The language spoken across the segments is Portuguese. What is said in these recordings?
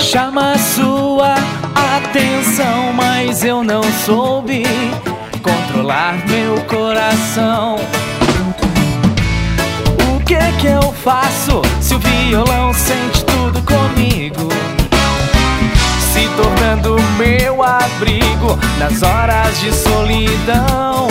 Chama sua atenção, mas eu não soube controlar meu coração. O que eu faço se o violão sente tudo comigo, se tornando meu abrigo nas horas de solidão?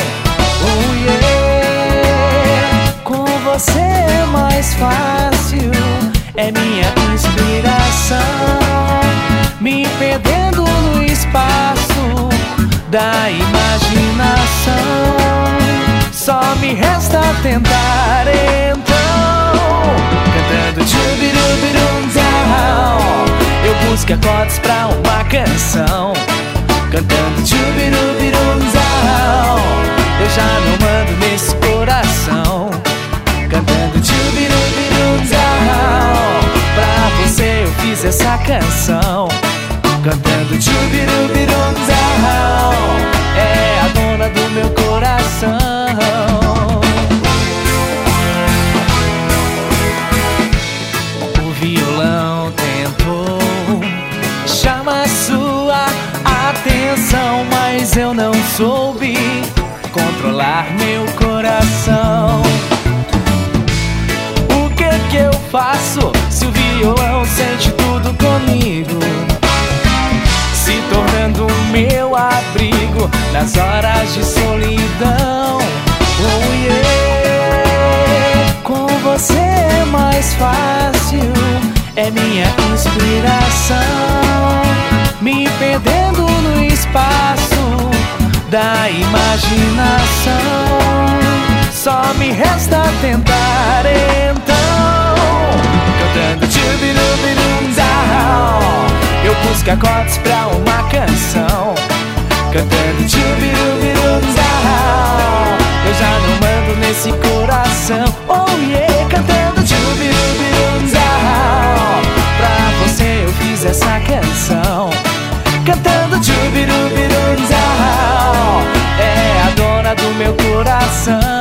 Com você é mais fácil, é minha inspiração, me perdendo no espaço da imaginação. Só me resta tentar então, cantando tchubirubirum down. Eu busco acordes pra uma canção, cantando tchubirubirum down. Eu já não mando nesse coração, cantando tchubirubirum down. Pra você eu fiz essa canção, cantando tchubirubirum down. É a dona do meu coração. O violão tentou chamar sua atenção, mas eu não soube controlar meu coração. O que eu faço se o violão sente tudo comigo, se tornando meu abrigo nas horas de solidão? Com você é mais fácil, é minha inspiração, me perdendo no espaço da imaginação. Só me resta tentar então, cantando tchubirubirum down. Eu busco acordes pra uma canção, cantando tchubirubirum down. Eu já não mando nesse coração, cantando tchubirubirum down. Pra você eu fiz essa canção, cantando tchubirubirum down. É a dona do meu coração.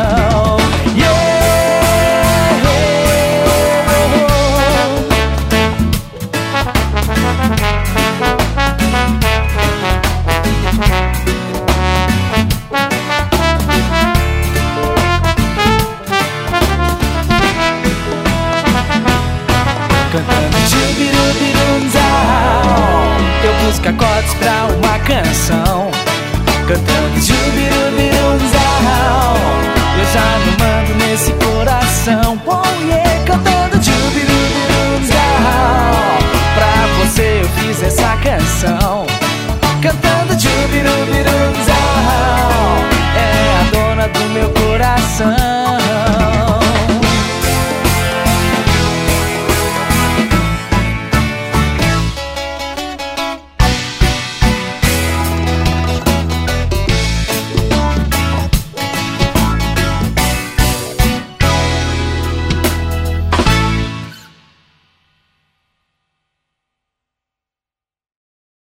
Cantando tchubirubirum down. Eu busco acordes pra uma canção, cantando tchubirubirum down. Eu já não mando nesse coração, cantando tchubirubirum down. Pra você eu fiz essa canção, cantando tchubirubirum down. É a dona do meu coração.